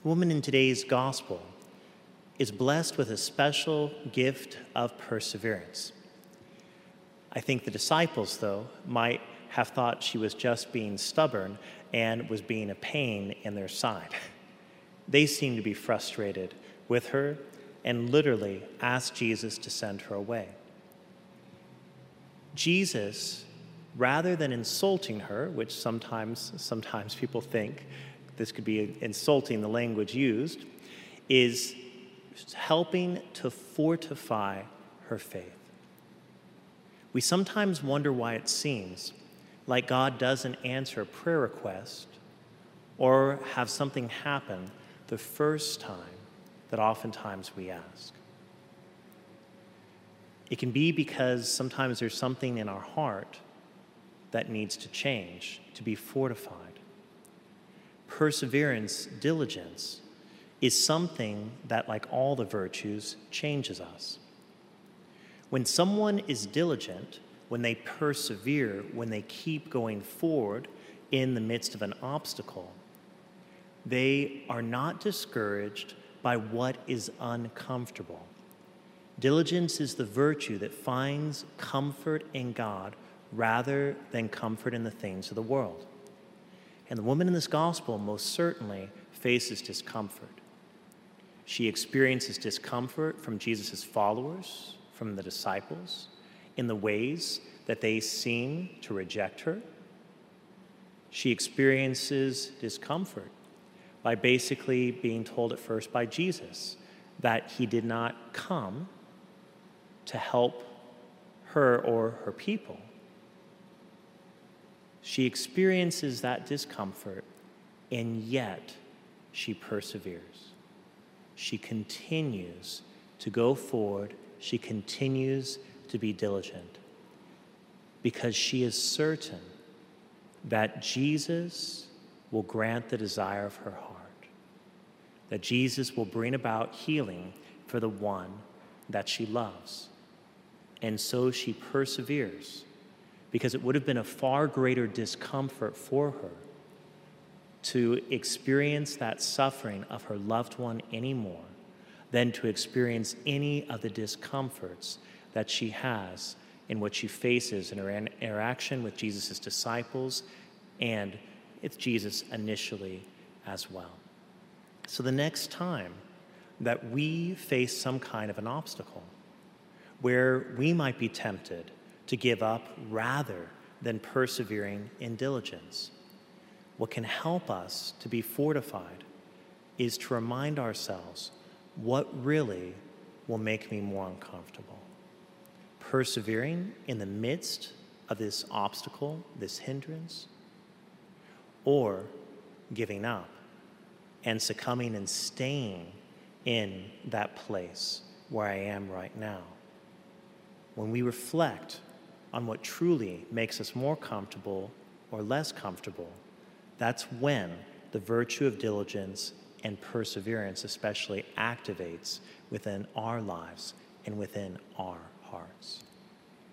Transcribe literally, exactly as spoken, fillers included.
The woman in today's gospel is blessed with a special gift of perseverance. I think the disciples, though, might have thought she was just being stubborn and was being a pain in their side. They seemed to be frustrated with her and literally asked Jesus to send her away. Jesus, rather than insulting her, which sometimes, sometimes people think this could be insulting, the language used, is helping to fortify her faith. We sometimes wonder why it seems like God doesn't answer a prayer request or have something happen the first time that oftentimes we ask. It can be because sometimes there's something in our heart that needs to change, to be fortified. Perseverance, diligence, is something that, like all the virtues, changes us. When someone is diligent, when they persevere, when they keep going forward in the midst of an obstacle, they are not discouraged by what is uncomfortable. Diligence is the virtue that finds comfort in God rather than comfort in the things of the world. And the woman in this gospel most certainly faces discomfort. She experiences discomfort from Jesus' followers, from the disciples, in the ways that they seem to reject her. She experiences discomfort by basically being told at first by Jesus that he did not come to help her or her people. She experiences that discomfort, and yet she perseveres. She continues to go forward. She continues to be diligent because she is certain that Jesus will grant the desire of her heart, that Jesus will bring about healing for the one that she loves. And so she perseveres because it would have been a far greater discomfort for her to experience that suffering of her loved one anymore than to experience any of the discomforts that she has in what she faces in her interaction with Jesus' disciples and with Jesus initially as well. So the next time that we face some kind of an obstacle where we might be tempted to give up rather than persevering in diligence, what can help us to be fortified is to remind ourselves what really will make me more uncomfortable. Persevering in the midst of this obstacle, this hindrance, or giving up and succumbing and staying in that place where I am right now. When we reflect on what truly makes us more comfortable or less comfortable, that's when the virtue of diligence and perseverance especially activates within our lives and within our hearts.